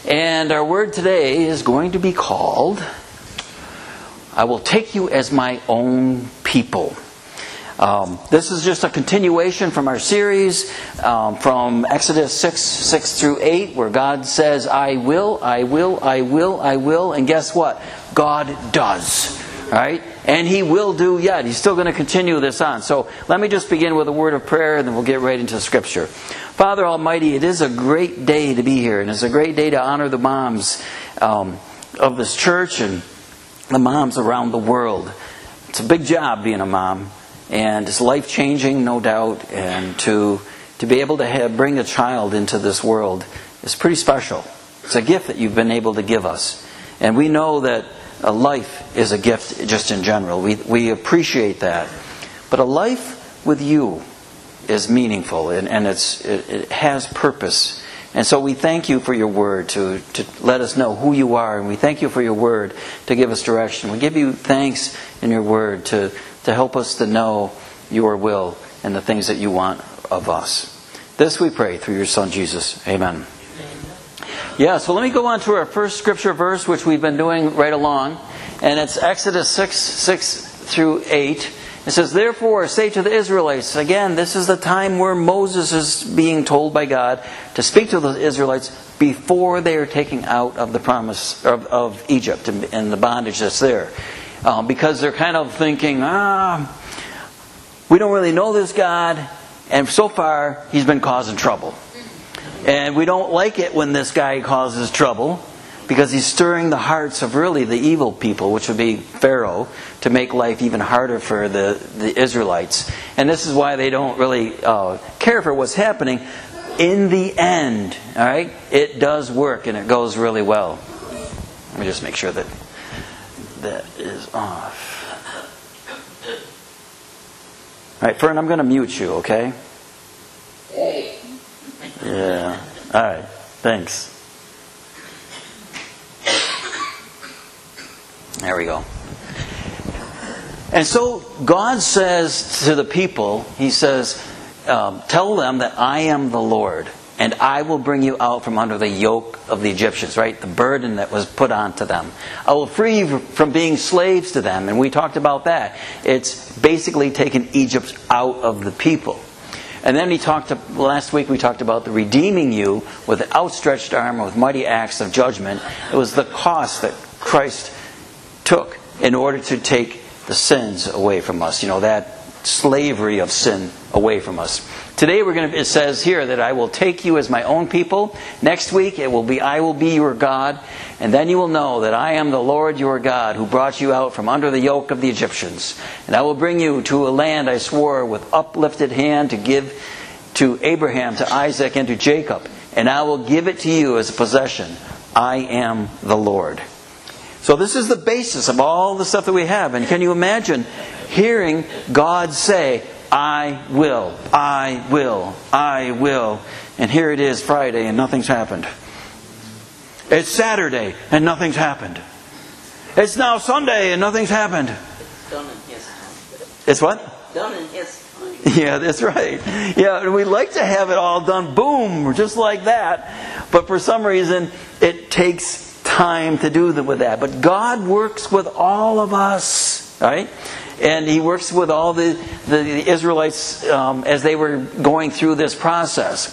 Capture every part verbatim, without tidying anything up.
And our word today is going to be called, I will take you as my own people. Um, this is just a continuation from our series um, from Exodus six, six through eight, where God says, I will, I will, I will, I will. And guess what? God does. Right? And He will do yet. He's still going to continue this on. So let me just begin with a word of prayer, and then we'll get right into Scripture. Father Almighty, it is a great day to be here, and it's a great day to honor the moms um, of this church and the moms around the world. It's a big job being a mom, and it's life-changing, no doubt, and to to be able to have, bring a child into this world is pretty special. It's a gift that you've been able to give us. And we know that a life is a gift just in general. We we appreciate that. But a life with you is meaningful, and, and it's it, it has purpose. And so we thank you for your word to, to let us know who you are, and we thank you for your word to give us direction. We give you thanks in your word to, to help us to know your will and the things that you want of us. This we pray through your Son Jesus. Amen. Yeah, so let me go on to our first scripture verse, which we've been doing right along. And it's Exodus six, six through eight. It says, therefore, say to the Israelites. Again, this is the time where Moses is being told by God to speak to the Israelites before they are taken out of the promise of, of Egypt and, and the bondage that's there. Um, because they're kind of thinking, ah, we don't really know this God. And so far, He's been causing trouble. And we don't like it when this guy causes trouble, because he's stirring the hearts of really the evil people, which would be Pharaoh, to make life even harder for the, the Israelites. And this is why they don't really uh, care for what's happening. In the end, all right, it does work and it goes really well. Let me just make sure that that is off. All right, Fern, I'm going to mute you, okay? Hey. Yeah. All right. Thanks. There we go. And so God says to the people, He says, um, tell them that I am the Lord, and I will bring you out from under the yoke of the Egyptians, right? The burden that was put onto them. I will free you from being slaves to them. And we talked about that. It's basically taken Egypt out of the people. And then he talked to, last week we talked about the redeeming you with an outstretched arm, with mighty acts of judgment. It was the cost that Christ took in order to take the sins away from us. You know, that slavery of sin away from us. Today we're going to, it says here that I will take you as my own people. Next week it will be, I will be your God. And then you will know that I am the Lord your God, who brought you out from under the yoke of the Egyptians. And I will bring you to a land I swore with uplifted hand to give to Abraham, to Isaac, and to Jacob. And I will give it to you as a possession. I am the Lord. So this is the basis of all the stuff that we have. And can you imagine hearing God say, I will, I will, I will. And here it is Friday and nothing's happened. It's Saturday and nothing's happened. It's now Sunday and nothing's happened. It's done in His time. It's what? Done in His time. Yeah, that's right. Yeah, and we like to have it all done, boom, just like that. But for some reason, it takes time to do with that. But God works with all of us, right? And He works with all the, the, the Israelites um, as they were going through this process.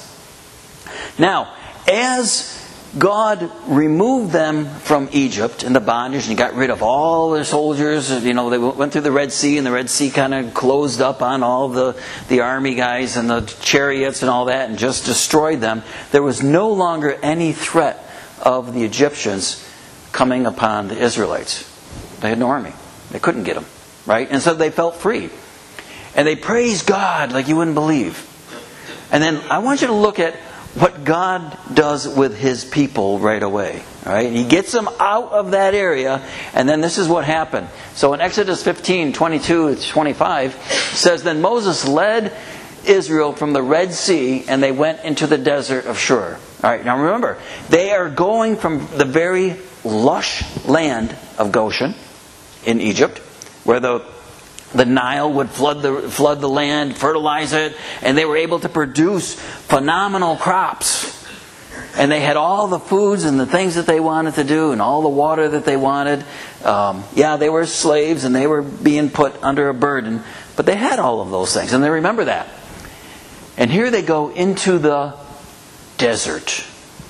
Now, as God removed them from Egypt and the bondage, and He got rid of all their soldiers. You know, they went through the Red Sea, and the Red Sea kind of closed up on all the, the army guys and the chariots and all that, and just destroyed them. There was no longer any threat of the Egyptians coming upon the Israelites. They had no army. They couldn't get them, right? And so they felt free. And they praised God like you wouldn't believe. And then I want you to look at what God does with His people right away. All right? He gets them out of that area, and then this is what happened. So in Exodus fifteen, twenty-two to twenty-five, it says, then Moses led Israel from the Red Sea, and they went into the desert of Shur. All right, now remember, they are going from the very lush land of Goshen in Egypt, where the The Nile would flood the flood the land, fertilize it, and they were able to produce phenomenal crops. And they had all the foods and the things that they wanted to do and all the water that they wanted. Um, yeah, they were slaves and they were being put under a burden. But they had all of those things. And they remember that. And here they go into the desert.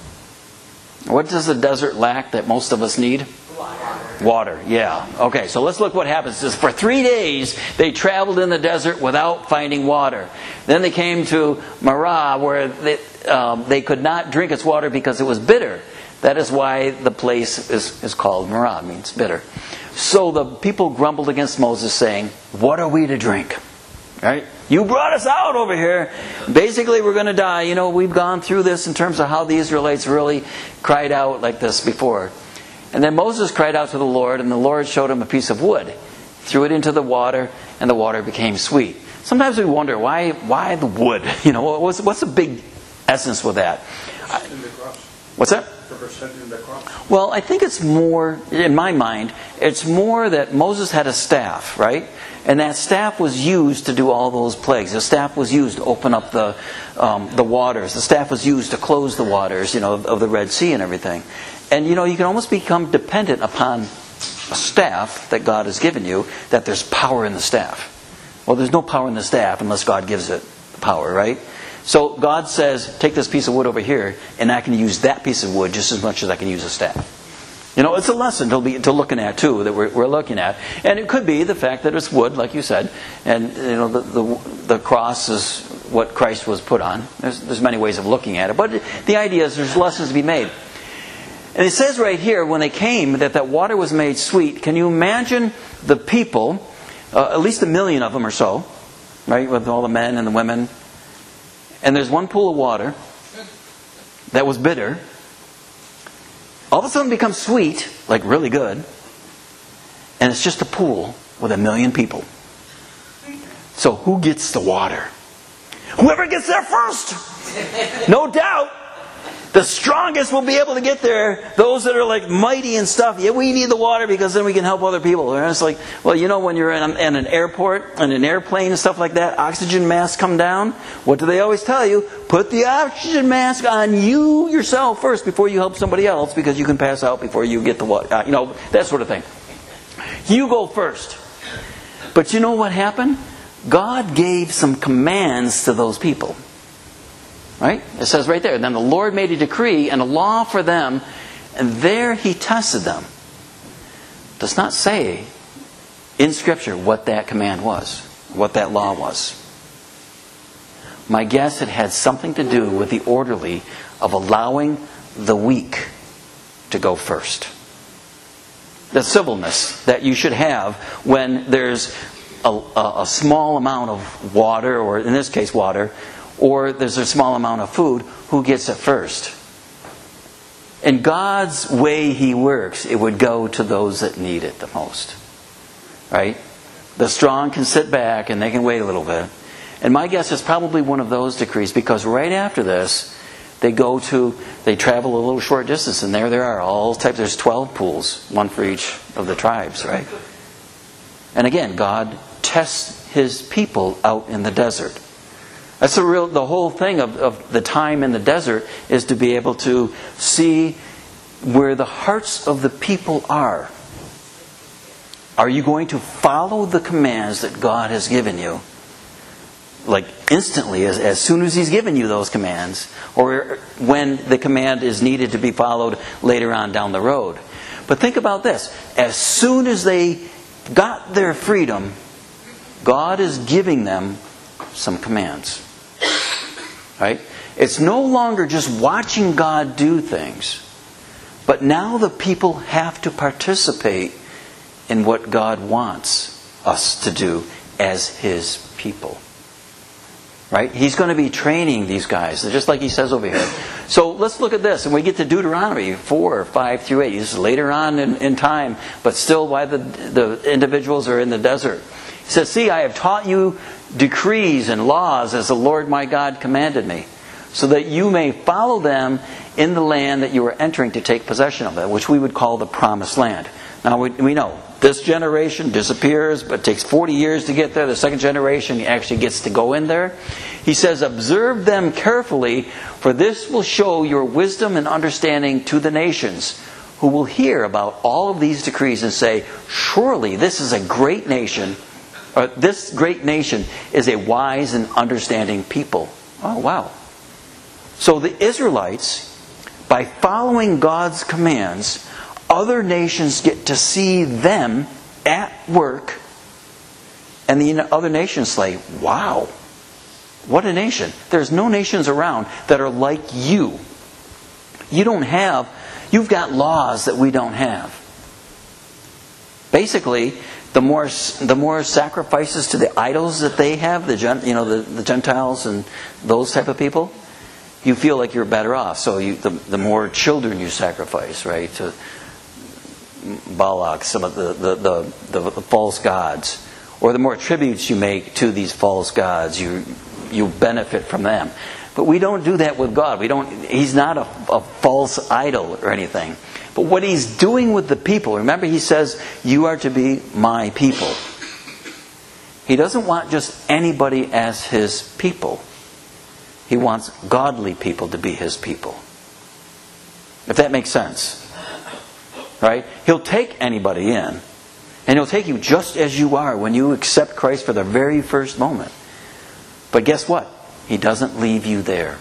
What does the desert lack that most of us need? Water. Water, yeah. Okay, so let's look what happens. It says, for three days they traveled in the desert without finding water. Then they came to Marah, where they, um, they could not drink its water because it was bitter. That is why the place is, is called Marah, means bitter. So the people grumbled against Moses, saying, what are we to drink? Right? You brought us out over here. Basically, we're going to die. You know, we've gone through this in terms of how the Israelites really cried out like this before. And then Moses cried out to the Lord, and the Lord showed him a piece of wood, threw it into the water, and the water became sweet. Sometimes we wonder, why why the wood? You know, what's, what's the big essence with that? What's that? Well, I think it's more, in my mind, it's more that Moses had a staff, right? And that staff was used to do all those plagues. The staff was used to open up the um, the waters. The staff was used to close the waters, you know, of, of the Red Sea and everything. And, you know, you can almost become dependent upon a staff that God has given you, that there's power in the staff. Well, there's no power in the staff unless God gives it power, right? So God says, take this piece of wood over here, and I can use that piece of wood just as much as I can use a staff. You know, it's a lesson to be to looking at too, that we're, we're looking at, and it could be the fact that it's wood, like you said, and you know the the, the cross is what Christ was put on. There's there's many ways of looking at it, but the idea is there's lessons to be made. And it says right here, when they came, that that water was made sweet. Can you imagine the people, uh, at least a million of them or so, right, with all the men and the women, and there's one pool of water that was bitter. All of a sudden it becomes sweet, like really good, and it's just a pool with a million people. So who gets the water? Whoever gets there first! No doubt! The strongest will be able to get there. Those that are like mighty and stuff, yeah, we need the water because then we can help other people. And it's like, well, you know, when you're in, in an airport, in an airplane and stuff like that, oxygen masks come down. What do they always tell you? Put the oxygen mask on you yourself first before you help somebody else, because you can pass out before you get the water. Uh, you know, that sort of thing. You go first. But you know what happened? God gave some commands to those people. Right? It says right there, then the Lord made a decree and a law for them, and there He tested them. It does not say in Scripture what that command was, what that law was. My guess, it had something to do with the orderly of allowing the weak to go first. The civilness that you should have when there's a, a, a small amount of water, or in this case water, or there's a small amount of food, who gets it first? In God's way He works, it would go to those that need it the most. Right? The strong can sit back and they can wait a little bit. And my guess is probably one of those decrees, because right after this, they go to, they travel a little short distance, and there there are all types, there's twelve pools, one for each of the tribes, right? And again, God tests His people out in the desert. That's the real, the whole thing of, of the time in the desert, is to be able to see where the hearts of the people are. Are you going to follow the commands that God has given you? Like instantly, as, as soon as He's given you those commands, or when the command is needed to be followed later on down the road. But think about this. As soon as they got their freedom, God is giving them some commands. Right? It's no longer just watching God do things, but now the people have to participate in what God wants us to do as His people. Right? He's going to be training these guys, just like He says over here. So let's look at this, and we get to Deuteronomy four, five through eight. This is later on in, in time, but still why the, the individuals are in the desert. He says, see, I have taught you decrees and laws as the Lord my God commanded me, so that you may follow them in the land that you are entering to take possession of, it, which we would call the promised land. Now we, we know this generation disappears, but it takes forty years to get there. The second generation actually gets to go in there. He says, observe them carefully, for this will show your wisdom and understanding to the nations, who will hear about all of these decrees and say, surely this is a great nation, or this great nation is a wise and understanding people. Oh, wow. So the Israelites, by following God's commands, other nations get to see them at work, and the other nations say, wow, what a nation. There's no nations around that are like you. You don't have, you've got laws that we don't have. Basically, the more the more sacrifices to the idols that they have, the you know the, the Gentiles and those type of people, you feel like you're better off. So you, the the more children you sacrifice, right, to Balak, some of the the, the the the false gods, or the more tributes you make to these false gods, you you benefit from them. But we don't do that with God. We don't. He's not a, a false idol or anything. But what He's doing with the people, remember He says, you are to be my people. He doesn't want just anybody as His people. He wants godly people to be His people. If that makes sense. Right? He'll take anybody in. And He'll take you just as you are when you accept Christ for the very first moment. But guess what? He doesn't leave you there.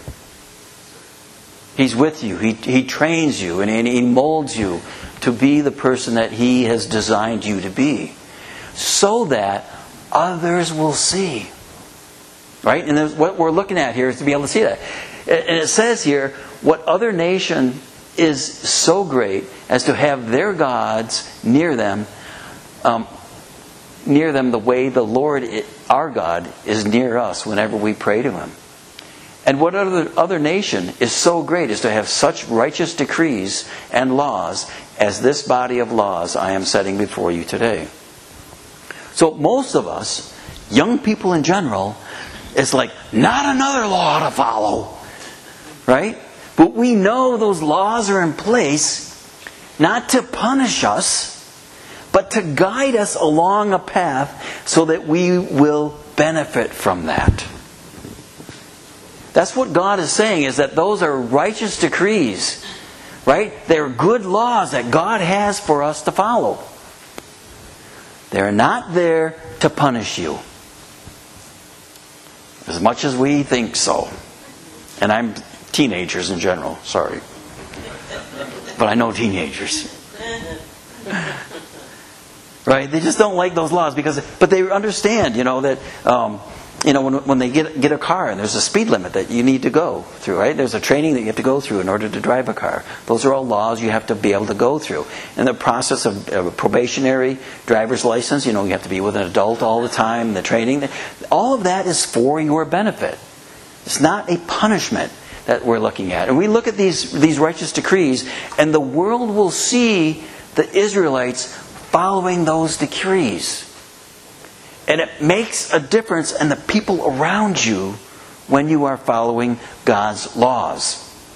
He's with you. He, he trains you and He molds you to be the person that He has designed you to be. So that others will see. Right? And what we're looking at here is to be able to see that. And it says here, what other nation is so great as to have their gods near them, um, near them the way the Lord, our God, is near us whenever we pray to Him. And what other, other nation is so great as to have such righteous decrees and laws as this body of laws I am setting before you today? So most of us, young people in general, it's like, not another law to follow. Right? But we know those laws are in place not to punish us, but to guide us along a path so that we will benefit from that. That's what God is saying, is that those are righteous decrees. Right? They're good laws that God has for us to follow. They're not there to punish you. As much as we think so. And I'm teenagers in general, sorry. But I know teenagers. Right? They just don't like those laws because, but they understand, you know, that, um, you know, when when they get get a car and there's a speed limit that you need to go through, right? There's a training that you have to go through in order to drive a car. Those are all laws you have to be able to go through. And the process of a probationary driver's license, you know, you have to be with an adult all the time, the training, all of that is for your benefit. It's not a punishment that we're looking at. And we look at these these righteous decrees, and the world will see the Israelites following those decrees. And it makes a difference in the people around you when you are following God's laws.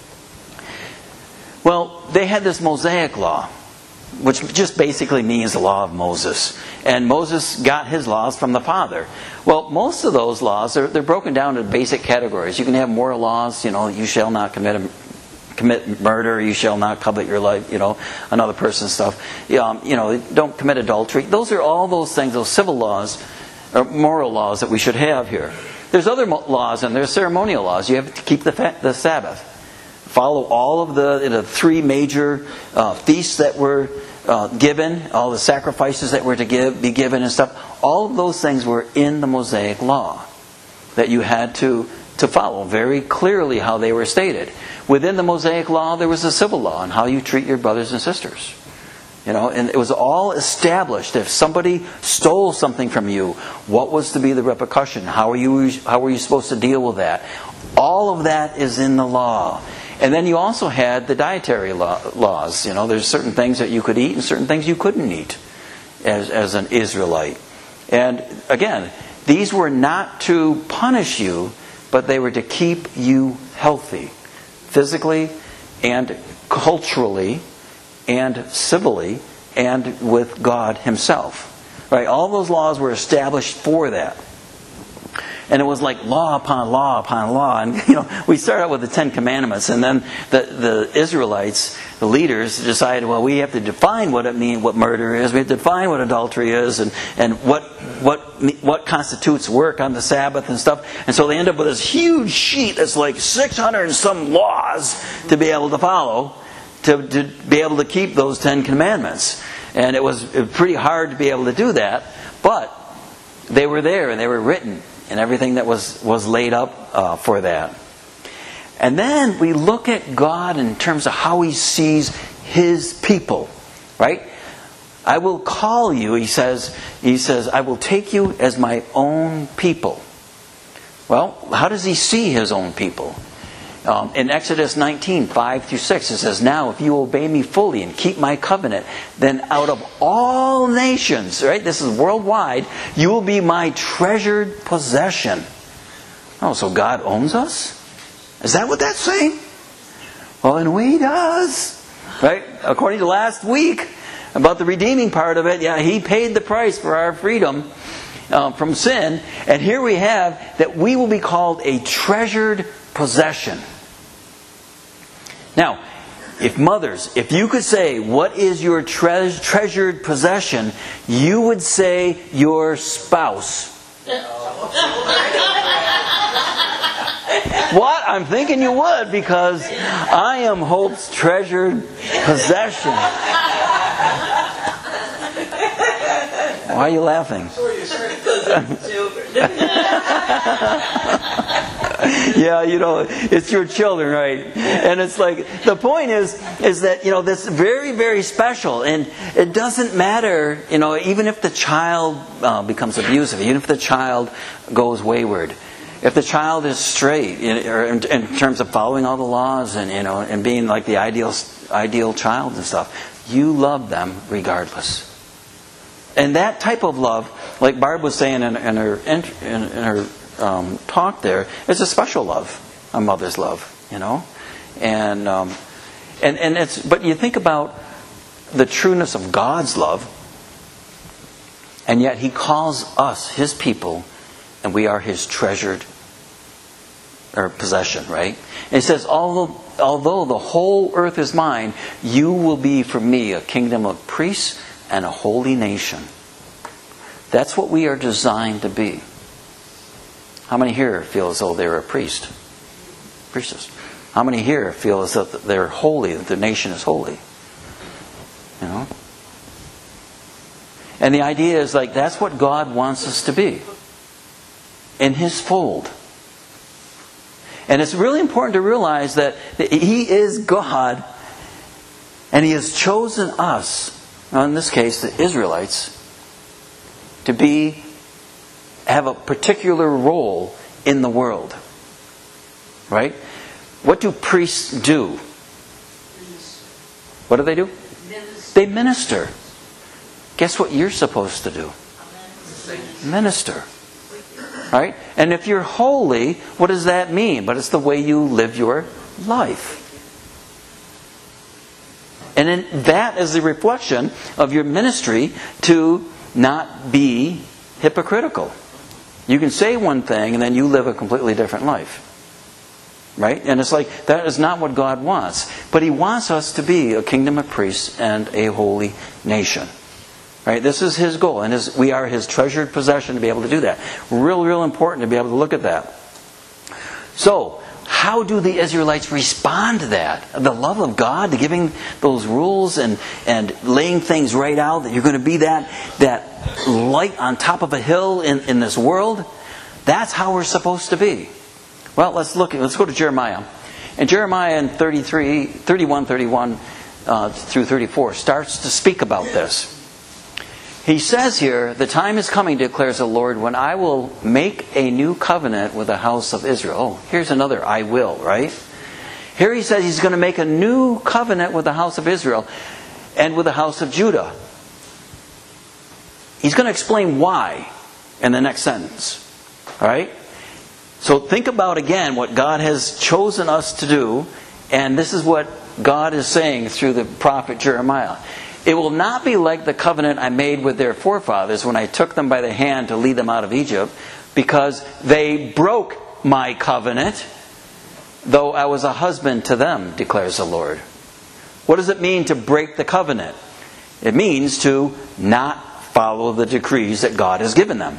Well, they had this Mosaic law, which just basically means the law of Moses. And Moses got his laws from the Father. Well, most of those laws, they're, they're broken down into basic categories. You can have moral laws, you know, you shall not commit a commit murder, you shall not covet your life, you know, another person's stuff. Um, you know, don't commit adultery. Those are all those things, those civil laws, or moral laws that we should have here. There's other laws, and there's ceremonial laws. You have to keep the, fa- the Sabbath. Follow all of the, you know, three major uh, feasts that were uh, given, all the sacrifices that were to give, be given and stuff. All of those things were in the Mosaic law that you had to, to follow very clearly how they were stated. Within the Mosaic law, there was a civil law on how you treat your brothers and sisters. You know, and it was all established. If somebody stole something from you, what was to be the repercussion? How are you, how were you supposed to deal with that? All of that is in the law. And then you also had the dietary law, laws. You know, there's certain things that you could eat and certain things you couldn't eat as, as an Israelite. And again, these were not to punish you, but they were to keep you healthy, physically and culturally and civilly and with God Himself. Right? All those laws were established for that. And it was like law upon law upon law. And, you know, we start out with the Ten Commandments, and then the, the Israelites, the leaders, decided, well, we have to define what it means, what murder is. We have to define what adultery is, and, and what what what constitutes work on the Sabbath and stuff. And so they end up with this huge sheet that's like six hundred and some laws to be able to follow, to, to be able to keep those Ten Commandments. And it was pretty hard to be able to do that, but they were there and they were written. And everything that was, was laid up uh, for that. And then we look at God in terms of how He sees His people. Right? I will call you, He says, He says, I will take you as my own people. Well, how does He see His own people? Um, in Exodus nineteen, five through six, it says, now if you obey me fully and keep my covenant, then out of all nations, right, this is worldwide, you will be my treasured possession. Oh, so God owns us? Is that what that's saying? Well, in a way He does. Right? According to last week, about the redeeming part of it, yeah, He paid the price for our freedom uh, from sin. And here we have that we will be called a treasured possession. Now, if mothers, if you could say, what is your tre- treasured possession, you would say your spouse. What? I'm thinking you would, because I am Hope's treasured possession. Why are you laughing? Yeah, you know, it's your children, right? And it's like, the point is, is that, you know, that's very, very special. And it doesn't matter, you know, even if the child uh, becomes abusive, even if the child goes wayward, if the child is straight, in, or in, in terms of following all the laws and, you know, and being like the ideal, ideal child and stuff, you love them regardless. And that type of love, like Barb was saying in, in her, in, in her Um, talk there, it's a special love, a mother's love, you know, and um, and and it's. But you think about the trueness of God's love, and yet He calls us His people, and we are His treasured or possession, right? And He says, although although the whole earth is mine, you will be for me a kingdom of priests and a holy nation. That's what we are designed to be. How many here feel as though they're a priest? Priestess. How many here feel as though they're holy, that the nation is holy? You know? And the idea is like, that's what God wants us to be. In His fold. And it's really important to realize that He is God, and He has chosen us, in this case the Israelites, to be have a particular role in the world. Right? What do priests do? What do they do? Minister. They minister. Guess what you're supposed to do? Minister. Right? And if you're holy, what does that mean? But it's the way you live your life. And then that is the reflection of your ministry to not be hypocritical. You can say one thing and then you live a completely different life. Right? And it's like, that is not what God wants. But He wants us to be a kingdom of priests and a holy nation. Right? This is His goal. And his, we are His treasured possession to be able to do that. Real, real important to be able to look at that. So, how do the Israelites respond to that? The love of God, to giving those rules and, and laying things right out, that you're going to be that, that light on top of a hill in, in this world. That's how we're supposed to be. Well, let's look. Let's go to Jeremiah. And Jeremiah in thirty-three, thirty-one, thirty-one uh, through thirty-four starts to speak about this. He says here, the time is coming, declares the Lord, when I will make a new covenant with the house of Israel. Oh, here's another I will, right? Here He says He's going to make a new covenant with the house of Israel and with the house of Judah. He's going to explain why in the next sentence. All right? So think about again what God has chosen us to do. And this is what God is saying through the prophet Jeremiah. It will not be like the covenant I made with their forefathers when I took them by the hand to lead them out of Egypt, because they broke my covenant, though I was a husband to them, declares the Lord. What does it mean to break the covenant? It means to not follow the decrees that God has given them.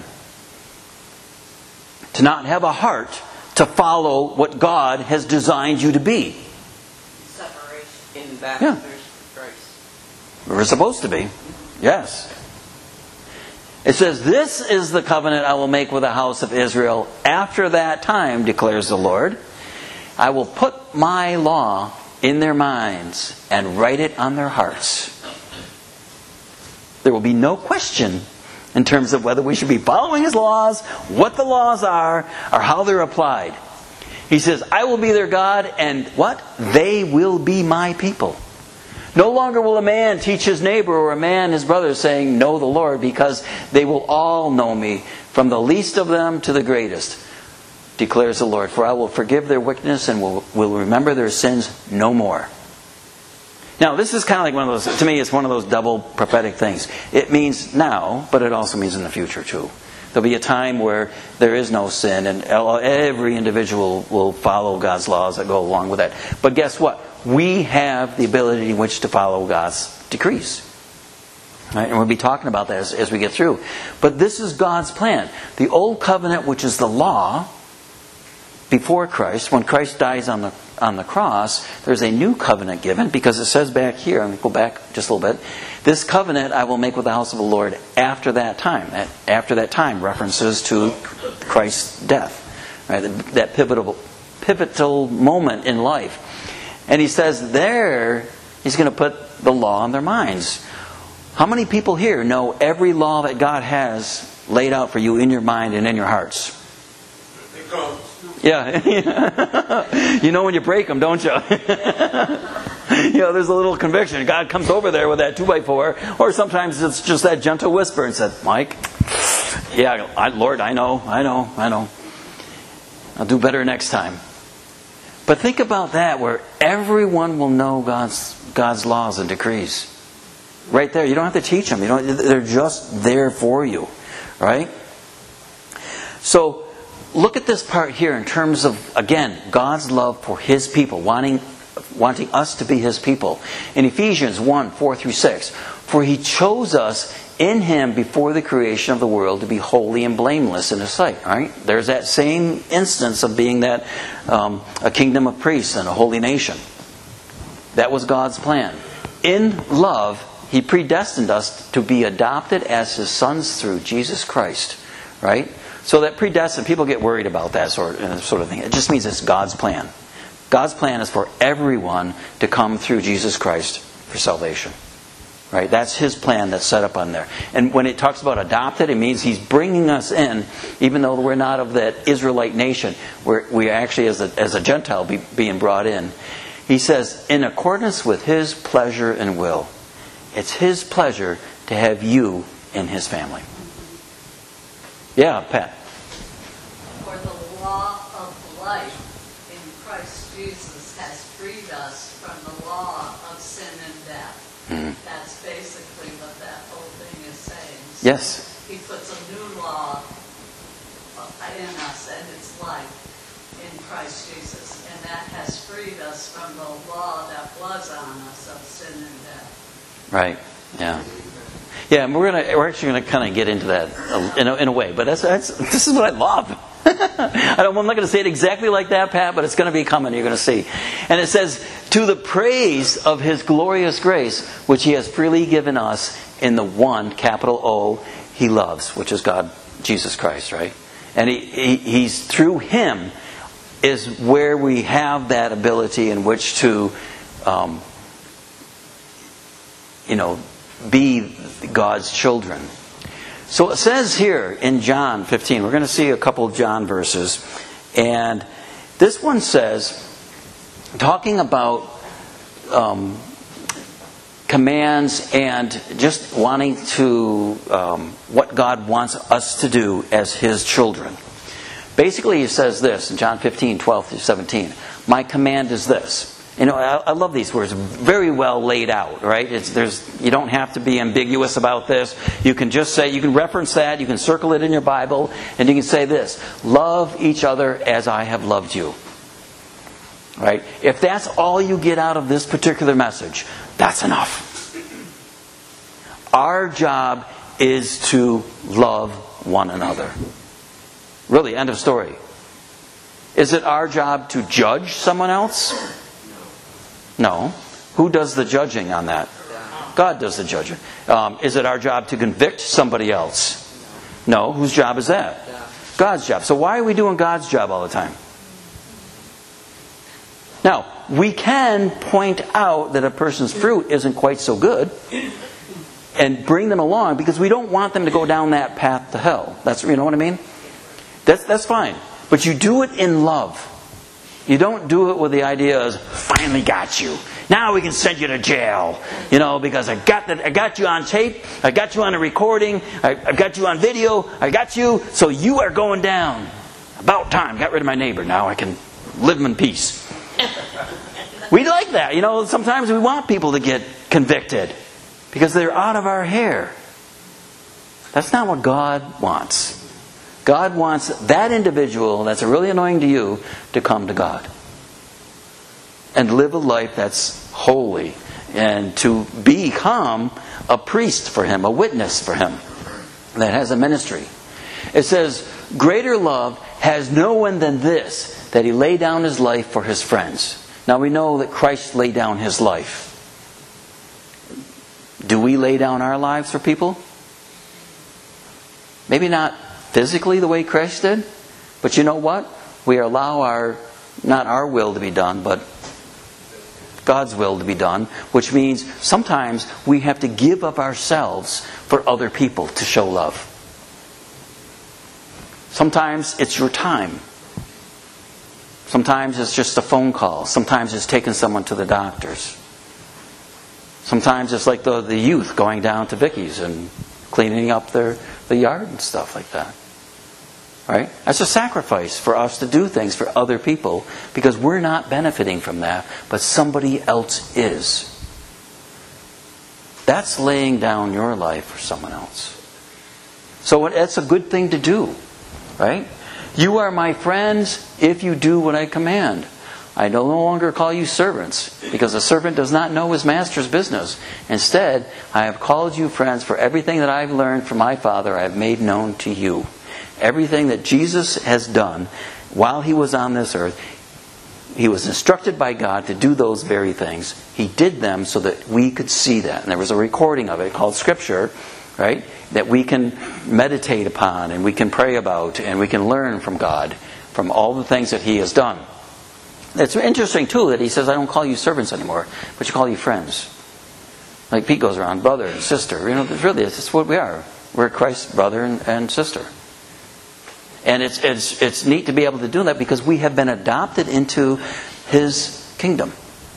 To not have a heart to follow what God has designed you to be. Separation. Ambassadors for Christ. We're supposed to be. Yes. It says, "This is the covenant I will make with the house of Israel after that time, declares the Lord. I will put my law in their minds and write it on their hearts." There will be no question in terms of whether we should be following His laws, what the laws are, or how they're applied. He says, "I will be their God, and what? They will be my people." No longer will a man teach his neighbor or a man his brother, saying, "Know the Lord," because they will all know me, from the least of them to the greatest, declares the Lord. "For I will forgive their wickedness and will, will remember their sins no more." Now, this is kind of like one of those, to me, it's one of those double prophetic things. It means now, but it also means in the future too. There'll be a time where there is no sin, and every individual will follow God's laws that go along with that. But guess what? We have the ability in which to follow God's decrees. Right? And we'll be talking about that as, as we get through. But this is God's plan. The old covenant, which is the law, before Christ, when Christ dies on the on the cross, there's a new covenant given, because it says back here, I'm going to go back just a little bit, "This covenant I will make with the house of the Lord after that time." That after that time references to Christ's death, right? That pivotal pivotal moment in life. And he says there, he's going to put the law in their minds. How many people here know every law that God has laid out for you in your mind and in your hearts? Yeah. You know when you break them, don't you? You know, there's a little conviction. God comes over there with that two by four, or sometimes it's just that gentle whisper and said, "Mike, yeah, I, Lord, I know, I know, I know. I'll do better next time." But think about that, where everyone will know God's God's laws and decrees. Right there. You don't have to teach them. You don't, they're just there for you. Right? So, look at this part here in terms of, again, God's love for His people, wanting wanting us to be His people. In Ephesians one, four through six, "For He chose us in Him before the creation of the world to be holy and blameless in His sight." Right? There's that same instance of being that um, a kingdom of priests and a holy nation. That was God's plan. In love, He predestined us to be adopted as His sons through Jesus Christ. Right? So that predestined, people get worried about that sort of, sort of thing. It just means it's God's plan. God's plan is for everyone to come through Jesus Christ for salvation. Right? That's His plan that's set up on there. And when it talks about adopted, it means He's bringing us in, even though we're not of that Israelite nation. We're, we are actually, as a, as a Gentile, be, being brought in. He says, in accordance with His pleasure and will. It's His pleasure to have you in His family. Yeah, Pat. "For the law of life in Christ Jesus has freed us from the law of sin and death." Mm-hmm. That's basically what that whole thing is saying. So Yes. He puts a new law in us, and it's life in Christ Jesus. And that has freed us from the law that was on us of sin and death. Right. Yeah. Yeah, and we're gonna we're actually gonna kind of get into that in a, in a way, but that's, that's this is what I love. I don't, I'm not going to say it exactly like that, Pat, but it's going to be coming. You're going to see, and it says, "To the praise of His glorious grace, which He has freely given us in the one, capital O, He loves," which is God, Jesus Christ, right? And he, he He's through Him is where we have that ability in which to, um, you know, be God's children. So it says here in John fifteen, we're going to see a couple of John verses, and this one says, talking about um, commands and just wanting to, um, what God wants us to do as His children. Basically, He says this in John fifteen, twelve through seventeen. "My command is this." You know, I, I love these words. Very well laid out, right? It's, there's, you don't have to be ambiguous about this. You can just say, you can reference that, you can circle it in your Bible, and you can say this: love each other as I have loved you. Right? If that's all you get out of this particular message, that's enough. Our job is to love one another. Really, end of story. Is it our job to judge someone else? No. Who does the judging on that? God does the judging. Um, is it our job to convict somebody else? No. Whose job is that? God's job. So why are we doing God's job all the time? Now, we can point out that a person's fruit isn't quite so good and bring them along, because we don't want them to go down that path to hell. That's, you know what I mean? That's, that's fine. But you do it in love. You don't do it with the idea of, finally got you. Now we can send you to jail. You know, because I got that, I got you on tape, I got you on a recording, I, I got you on video, I got you, so you are going down. About time. Got rid of my neighbor. Now I can live in peace. We like that. You know, sometimes we want people to get convicted because they're out of our hair. That's not what God wants. God wants that individual that's really annoying to you to come to God and live a life that's holy, and to become a priest for Him, a witness for Him that has a ministry. It says, greater love has no one than this, that He laid down His life for His friends. Now we know that Christ laid down His life. Do we lay down our lives for people? Maybe not physically the way Christ did, but you know what? We allow our, not our will to be done, but God's will to be done, which means sometimes we have to give up ourselves for other people to show love. Sometimes it's your time. Sometimes it's just a phone call. Sometimes it's taking someone to the doctors. Sometimes it's like the, the youth going down to Vicky's and cleaning up their the yard and stuff like that. Right? That's a sacrifice for us to do things for other people, because we're not benefiting from that, but somebody else is. That's laying down your life for someone else. So it's a good thing to do. Right? You are my friends if you do what I command. I no longer call you servants, because a servant does not know his master's business. Instead, I have called you friends, for everything that I've learned from my Father I have made known to you. Everything that Jesus has done while He was on this earth, He was instructed by God to do those very things. He did them so that we could see that. And there was a recording of it called Scripture, right? That we can meditate upon and we can pray about and we can learn from God, from all the things that He has done. It's interesting too that He says, I don't call you servants anymore, but you call you friends. Like Pete goes around, brother and sister. You know, really, it's just what we are. We're Christ's brother and, and sister. And it's, it's, it's neat to be able to do that, because we have been adopted into His kingdom.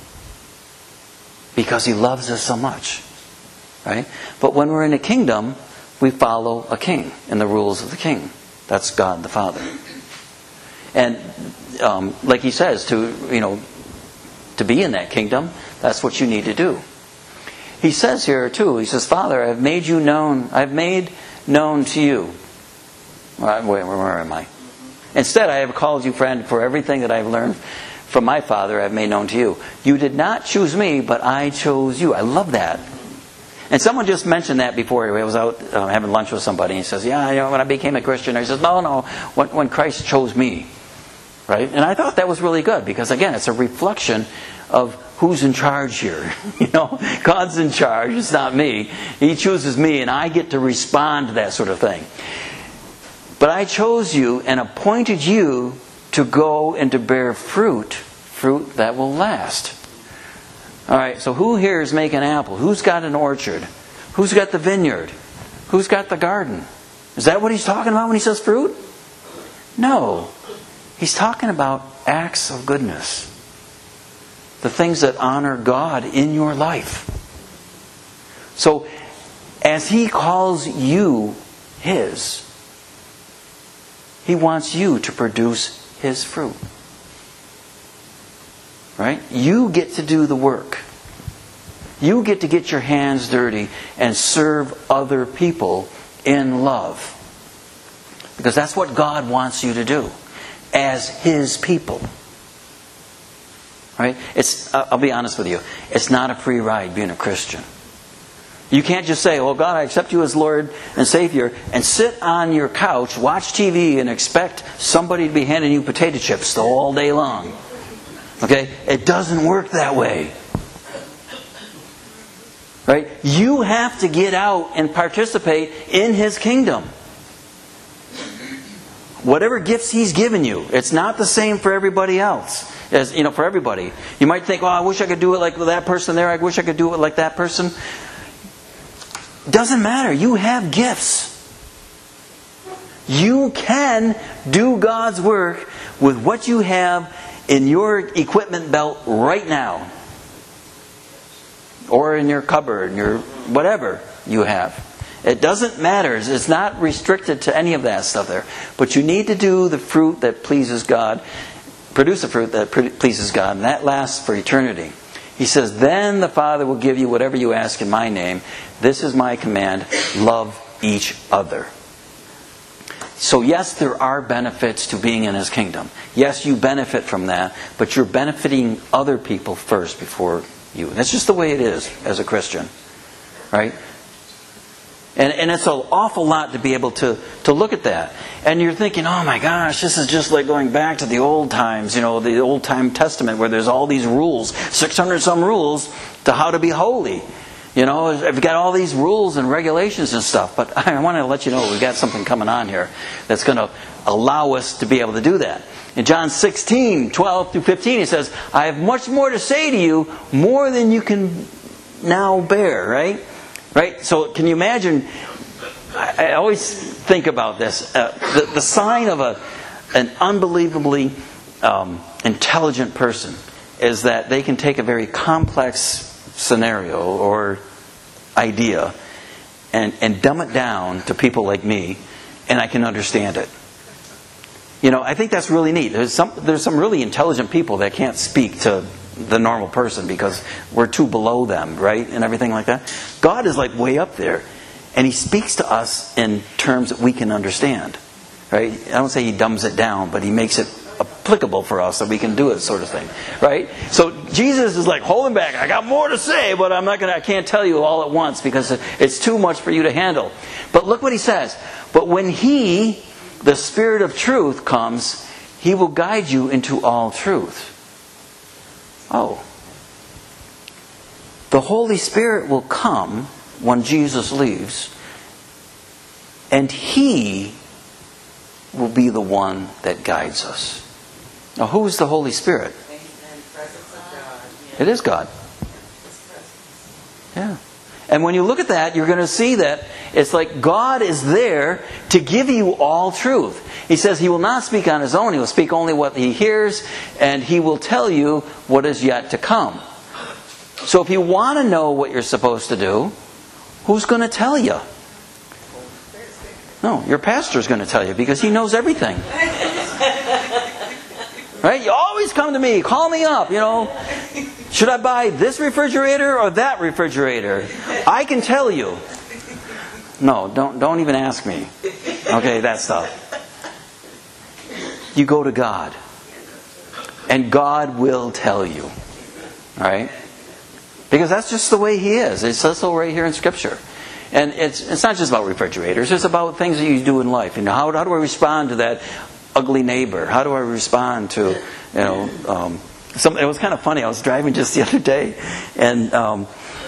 Because He loves us so much. Right? But when we're in a kingdom, we follow a king and the rules of the king. That's God the Father. And um, like He says, to you know, to be in that kingdom, that's what you need to do. He says here too, He says, Father, I've made you known, I've made known to you. Wait, where am I? Instead, I have called you friend, for everything that I've learned from my Father I've made known to you. You did not choose me, but I chose you. I love that. And someone just mentioned that before. I was out uh, having lunch with somebody, and he says, yeah, you know, when I became a Christian, he says, no, no, when, when Christ chose me. Right? And I thought that was really good, because again, it's a reflection of who's in charge here. You know, God's in charge, it's not me. He chooses me, and I get to respond to that sort of thing. But I chose you and appointed you to go and to bear fruit, fruit that will last. All right, so who here is making apple? Who's got an orchard? Who's got the vineyard? Who's got the garden? Is that what He's talking about when He says fruit? No. He's talking about acts of goodness. The things that honor God in your life. So, as He calls you His, He wants you to produce His fruit. Right? You get to do the work. You get to get your hands dirty and serve other people in love. Because that's what God wants you to do as His people. Right? It's, I'll be honest with you. It's not a free ride being a Christian. You can't just say, "Oh God, I accept you as Lord and Savior," and sit on your couch, watch T V, and expect somebody to be handing you potato chips all day long. Okay? It doesn't work that way. Right? You have to get out and participate in His kingdom. Whatever gifts He's given you, it's not the same for everybody else. As you know, for everybody. You might think, "Oh, I wish I could do it like that person there. I wish I could do it like that person." Doesn't matter. You have gifts. You can do God's work with what you have in your equipment belt right now. Or in your cupboard, your whatever you have. It doesn't matter. It's not restricted to any of that stuff there. But you need to do the fruit that pleases God. Produce the fruit that pleases God. And that lasts for eternity. He says, "Then the Father will give you whatever you ask in my name. This is my command. Love each other." So yes, there are benefits to being in His kingdom. Yes, you benefit from that. But you're benefiting other people first before you. That's just the way it is as a Christian. Right? And, and it's an awful lot to be able to, to look at that. And you're thinking, "Oh my gosh, this is just like going back to the old times, you know, the old time testament where there's all these rules, six hundred some rules to how to be holy. You know, I've got all these rules and regulations and stuff." But I want to let you know we've got something coming on here that's going to allow us to be able to do that. In John sixteen, twelve through fifteen, He says, "I have much more to say to you, more than you can now bear." Right? Right? So can you imagine? I, I always think about this. Uh, the, the sign of a an unbelievably um, intelligent person is that they can take a very complex scenario or idea and, and dumb it down to people like me, and I can understand it. You know, I think that's really neat. There's some there's some really intelligent people that can't speak to the normal person because we're too below them, right? And everything like that. God is like way up there. And He speaks to us in terms that we can understand. Right? I don't say He dumbs it down, but He makes it applicable for us so we can do it, sort of thing. Right? So Jesus is like holding back. I got more to say, but I'm not gonna I can't tell you all at once because it's too much for you to handle. But look what He says. "But when He, the Spirit of truth, comes, He will guide you into all truth." Oh. The Holy Spirit will come when Jesus leaves, and He will be the one that guides us. Now, who is the Holy Spirit? It is God. Yeah. And when you look at that, you're going to see that it's like God is there to give you all truth. He says He will not speak on His own. He will speak only what He hears, and He will tell you what is yet to come. So if you want to know what you're supposed to do, who's going to tell you? No, your pastor's going to tell you because he knows everything. Right? You always come to me, call me up, you know. Should I buy this refrigerator or that refrigerator? I can tell you. No, don't don't even ask me. Okay, that stuff. You go to God. And God will tell you. All right? Because that's just the way He is. It says so right here in Scripture. And it's it's not just about refrigerators. It's about things that you do in life. You know, how, how do I respond to that ugly neighbor? How do I respond to, you know, um, some, it was kind of funny. I was driving just the other day, and um,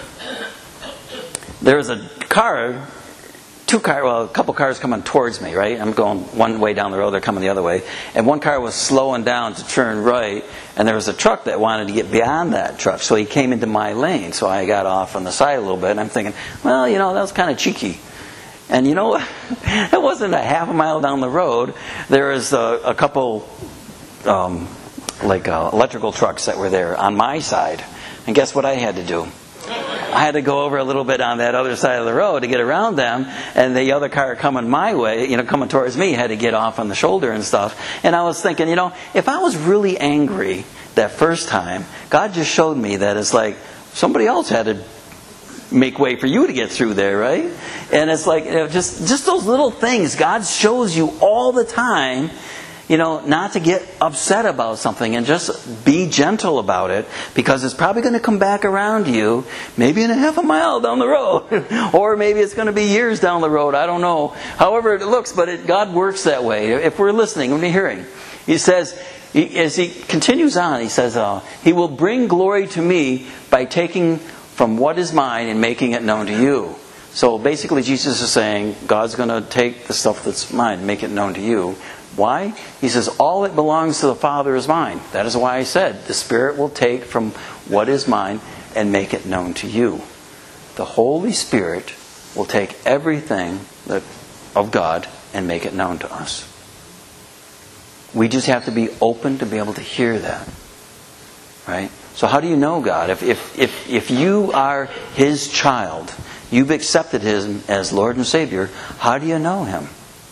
there was a car, two car, well, a couple cars coming towards me, right? I'm going one way down the road, they're coming the other way. And one car was slowing down to turn right, and there was a truck that wanted to get beyond that truck. So he came into my lane, so I got off on the side a little bit, and I'm thinking, well, you know, that was kind of cheeky. And you know what? It wasn't a half a mile down the road. There was a, a couple, um, like uh, electrical trucks that were there on my side. And guess what I had to do? I had to go over a little bit on that other side of the road to get around them, and the other car coming my way, you know, coming towards me, had to get off on the shoulder and stuff. And I was thinking, you know, if I was really angry that first time, God just showed me that it's like somebody else had to make way for you to get through there, right? And it's like, you know, just just those little things God shows you all the time, you know, not to get upset about something, and just be gentle about it, because it's probably going to come back around to you, maybe in a half a mile down the road, or maybe it's going to be years down the road. I don't know. However it looks, but it, God works that way. If we're listening, when we're hearing, He says, he, as He continues on, He says, uh, He will bring glory to me by taking from what is mine and making it known to you. So basically Jesus is saying, God's going to take the stuff that's mine and make it known to you. Why? He says, all that belongs to the Father is mine. That is why I said, the Spirit will take from what is mine and make it known to you. The Holy Spirit will take everything that, of God and make it known to us. We just have to be open to be able to hear that. Right? So how do you know God? If, if, if, if you are His child, you've accepted Him as Lord and Savior, how do you know Him?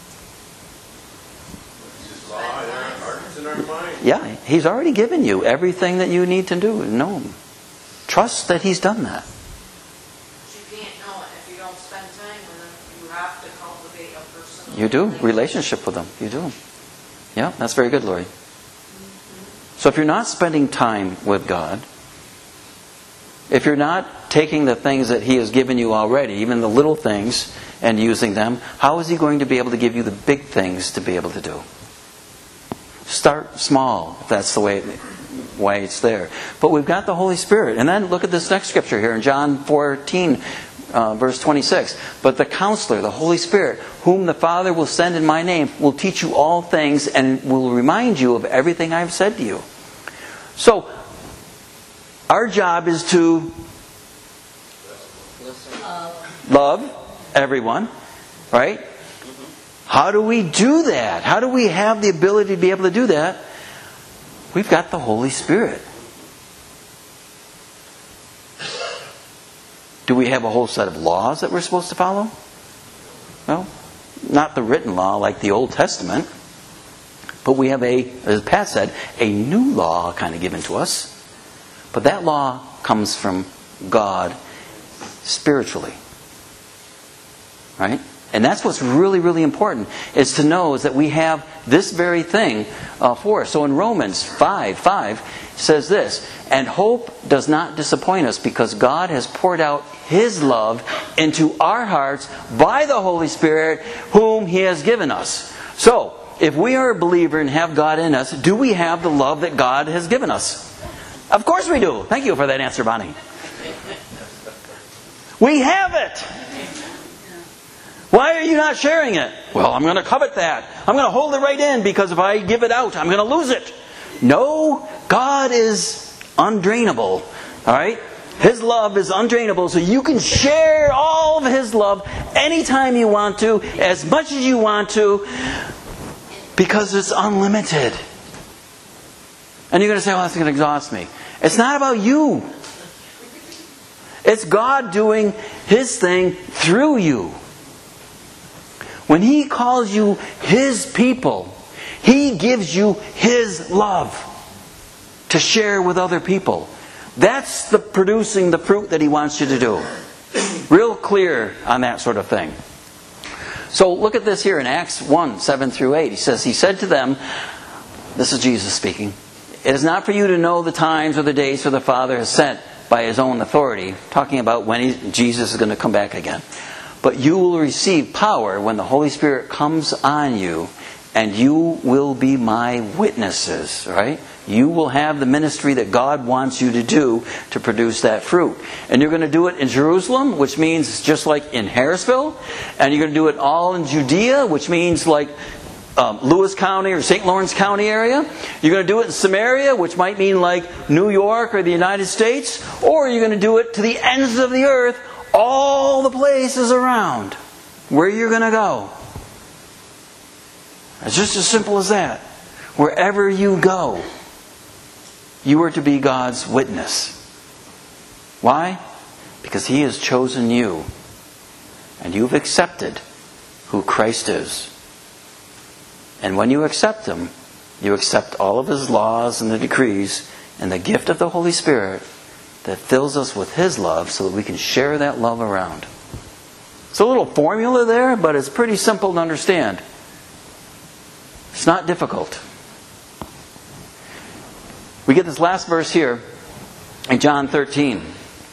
Yeah, He's already given you everything that you need to do and know Him. Trust that He's done that. You can't know it if you don't spend time with Him. You have to cultivate a personal You do. Relationship with Him. You do. Yeah, that's very good, Lori. So if you're not spending time with God, if you're not taking the things that He has given you already, even the little things, and using them, how is He going to be able to give you the big things to be able to do? Start small, if that's the way, why it's there. But we've got the Holy Spirit. And then look at this next scripture here in John fourteen, uh, verse twenty-six. But the Counselor, the Holy Spirit, whom the Father will send in my name, will teach you all things and will remind you of everything I've said to you. So, our job is to love everyone, right? How do we do that? How do we have the ability to be able to do that? We've got the Holy Spirit. Do we have a whole set of laws that we're supposed to follow? Well, not the written law like the Old Testament. But we have a, as Pat said, a new law kind of given to us. But that law comes from God spiritually. Right? And that's what's really, really important, is to know is that we have this very thing uh, for us. So in Romans five five it says this, and hope does not disappoint us because God has poured out His love into our hearts by the Holy Spirit whom He has given us. So, if we are a believer and have God in us, do we have the love that God has given us? Of course we do. Thank you for that answer, Bonnie. We have it. Why are you not sharing it? Well, I'm going to covet that. I'm going to hold it right in because if I give it out, I'm going to lose it. No, God is undrainable. All right? His love is undrainable, so you can share all of His love anytime you want to, as much as you want to, because it's unlimited. And you're going to say, well, that's going to exhaust me. It's not about you. It's God doing His thing through you. When He calls you His people, He gives you His love to share with other people. That's the producing the fruit that He wants you to do. Real clear on that sort of thing. So look at this here in Acts one, seven through eight. He says, He said to them, this is Jesus speaking, it is not for you to know the times or the days for the Father has sent by His own authority, talking about when he, Jesus is going to come back again. But you will receive power when the Holy Spirit comes on you, and you will be my witnesses, right? You will have the ministry that God wants you to do to produce that fruit. And you're going to do it in Jerusalem, which means just like in Harrisville. And you're going to do it all in Judea, which means like um, Lewis County or Saint Lawrence County area. You're going to do it in Samaria, which might mean like New York or the United States. Or you're going to do it to the ends of the earth, all the places around where you're going to go. It's just as simple as that. Wherever you go, you are to be God's witness. Why? because He has chosen you, and you've accepted who Christ is. And when you accept Him, you accept all of His laws and the decrees and the gift of the Holy Spirit that fills us with His love so that we can share that love around. It's a little formula there, but it's pretty simple to understand. It's not difficult. We get this last verse here in John thirteen.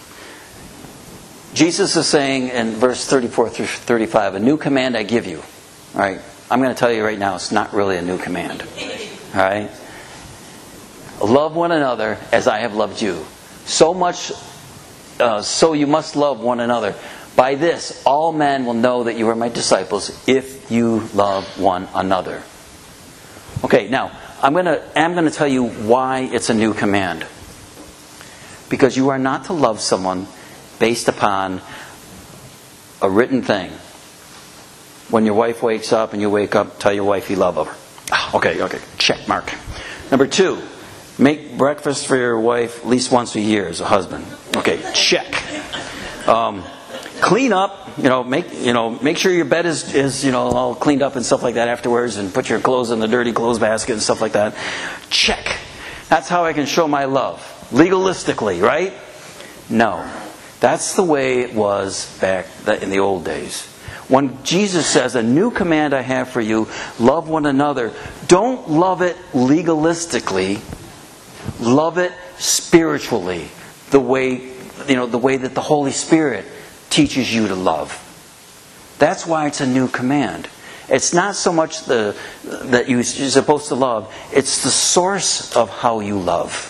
Jesus is saying in verse thirty-four through thirty-five, a new command I give you. All right, I'm going to tell you right now, it's not really a new command. All right? Love one another as I have loved you. So much, uh, so you must love one another. By this, all men will know that you are my disciples if you love one another. Okay, now, I'm going to I'm going to tell you why it's a new command. Because you are not to love someone based upon a written thing. When your wife wakes up and you wake up, tell your wife you love her. Okay, okay, check mark. Number two, make breakfast for your wife at least once a year as a husband. Okay, check. Um, clean up, you know, make you know, make sure your bed is, is you know all cleaned up and stuff like that afterwards, and put your clothes in the dirty clothes basket and stuff like that. Check. That's how I can show my love. Legalistically, right? No. That's the way it was back in the old days. When Jesus says, a new command I have for you, love one another, don't love it legalistically. Love it spiritually. The way, you know, the way that the Holy Spirit teaches you to love. That's why it's a new command. It's not so much the that you're supposed to love, it's the source of how you love.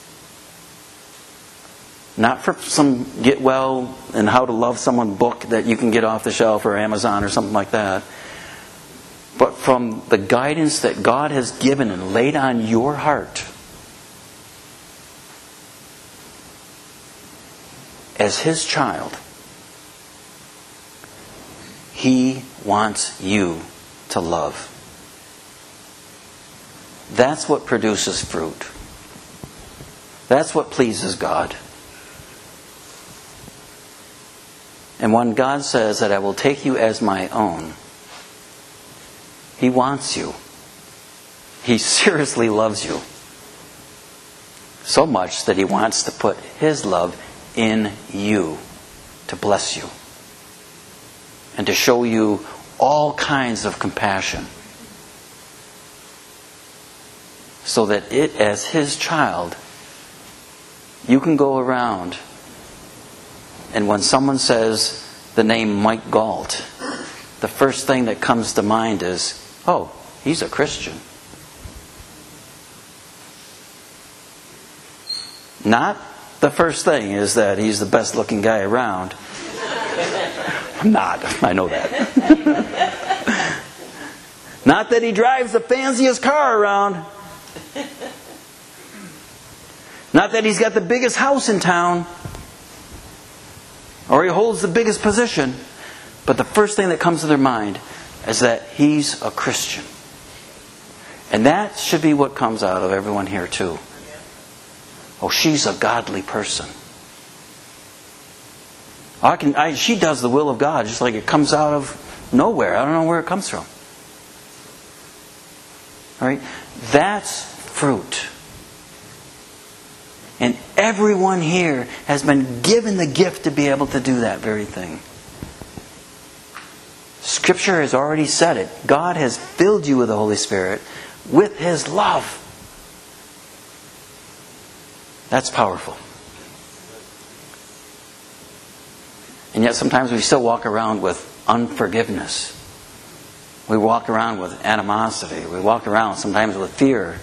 Not for some get well and how to love someone book that you can get off the shelf or Amazon or something like that. But from the guidance that God has given and laid on your heart. As His child, He wants you to love. That's what produces fruit. That's what pleases God. And when God says that I will take you as my own, He wants you. He seriously loves you. So much that He wants to put His love in you to bless you. And to show you all kinds of compassion. So that it, as His child, you can go around, and when someone says the name Mike Galt, the first thing that comes to mind is, oh, he's a Christian. Not the first thing is that he's the best looking guy around. I'm not. I know that. Not that he drives the fanciest car around. Not that he's got the biggest house in town. Or he holds the biggest position. But the first thing that comes to their mind is that he's a Christian. And that should be what comes out of everyone here too. Oh, she's a godly person. I can, I, she does the will of God just like it comes out of nowhere. I don't know where it comes from. All right? That's fruit. And everyone here has been given the gift to be able to do that very thing. Scripture has already said it. God has filled you with the Holy Spirit with His love. That's powerful. And yet sometimes we still walk around with unforgiveness. We walk around with animosity. We walk around sometimes with fear.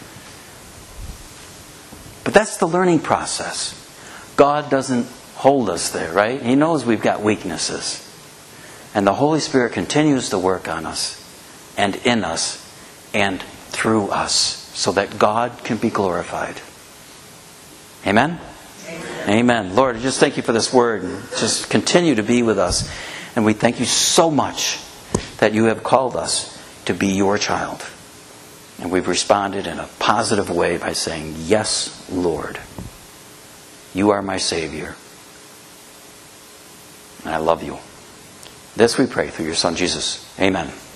But that's the learning process. God doesn't hold us there, right? He knows we've got weaknesses. And the Holy Spirit continues to work on us and in us and through us so that God can be glorified. Amen? Amen. Amen. Lord, just thank you for this word. And just continue to be with us. And we thank you so much that you have called us to be your child. And we've responded in a positive way by saying, yes, Lord, you are my Savior. And I love you. This we pray through your Son, Jesus. Amen.